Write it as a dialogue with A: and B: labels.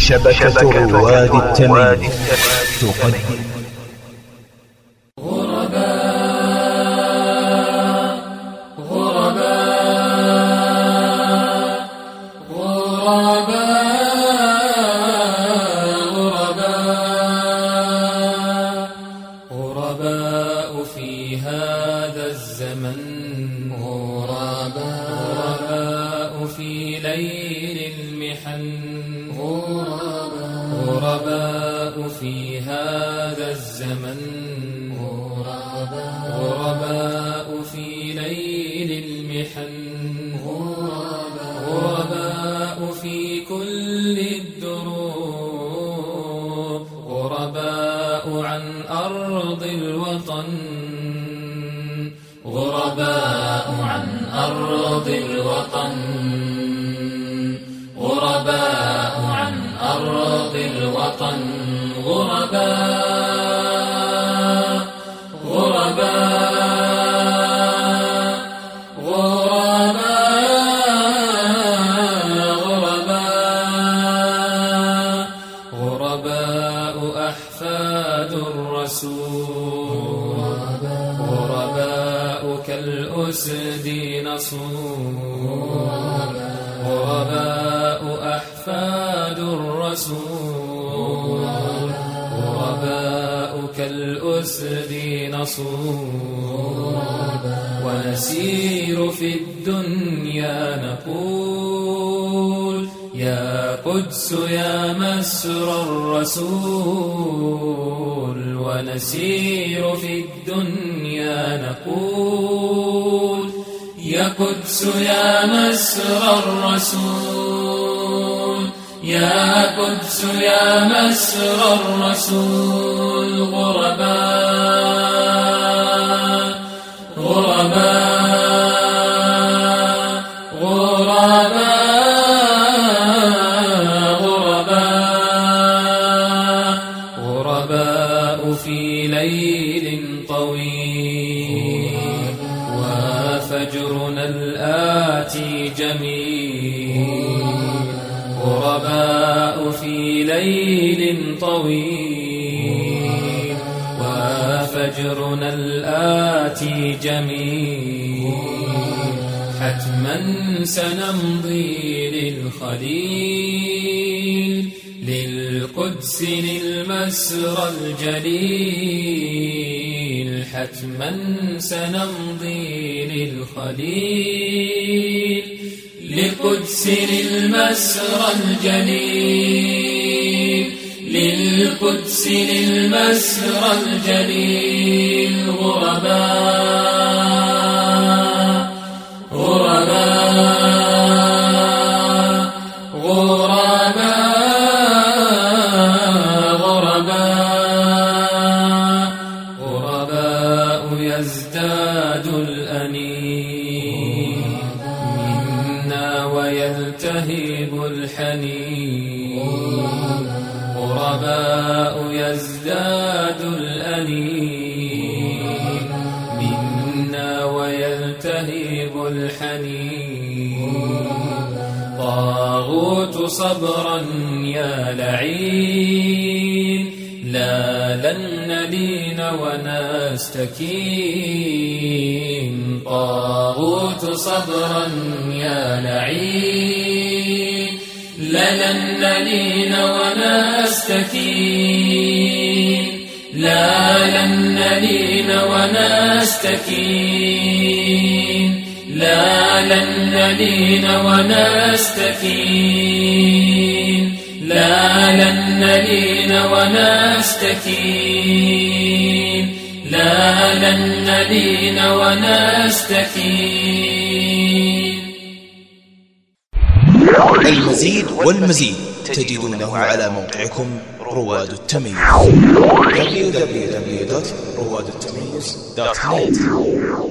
A: شبكة رواد التمييز تقدم
B: غرباء في هذا الزمن، غرباء في ليل المحن، غرباء في هذا الزمن، غرباء في ليل المحن، غرباء في كل الدروب، غرباء عن أرض الوطن، غرباء عن أرض الوطن، غرباء عن أرض الوطن، غرباء غرباء غرباء غرباء أحفاد الرسول، غرباء كالأسد نصور، غرباء أحفاد الرسول، غرباء كالأسد نصور، ونسير في الدنيا نقول يا قدس يا مسر الرسول، ونسير في الدنيا نقول يا قدس يا مسر الرسول، يا قدس يا مسر الرسول، غرباء غرباء غرباء غرباء غرباء في ليل طويل، وفجرنا الآتي جميل، غرباء في ليل طويل، وفجرنا الآتي جميل، حتما سنمضي للخليل، للقدس للمسرى الجليل، حتما سنمضي للخليل، للقدس للمسرى الجليل، للقدس للمسرى الجليل، غرباء غرباء غرباء غرباء غرباء يزداد الأنين منا ويلتهب الحنين، غرباء يزداد الأنين منا ويلتهب الحنين، طاغوت صبرا يا لعين، لا لن نلين ونستكين، طاغوت صبرا يا لعين، لن نلين ونستكين، لا لن نلين ونستكين، لا لن نلين ونستكين، لا لن نلين ونستكين، لا لن نلين ونستكين.
A: المزيد والمزيد تجدونه على موقعكم رواد التمييز www.روادالتمييز.net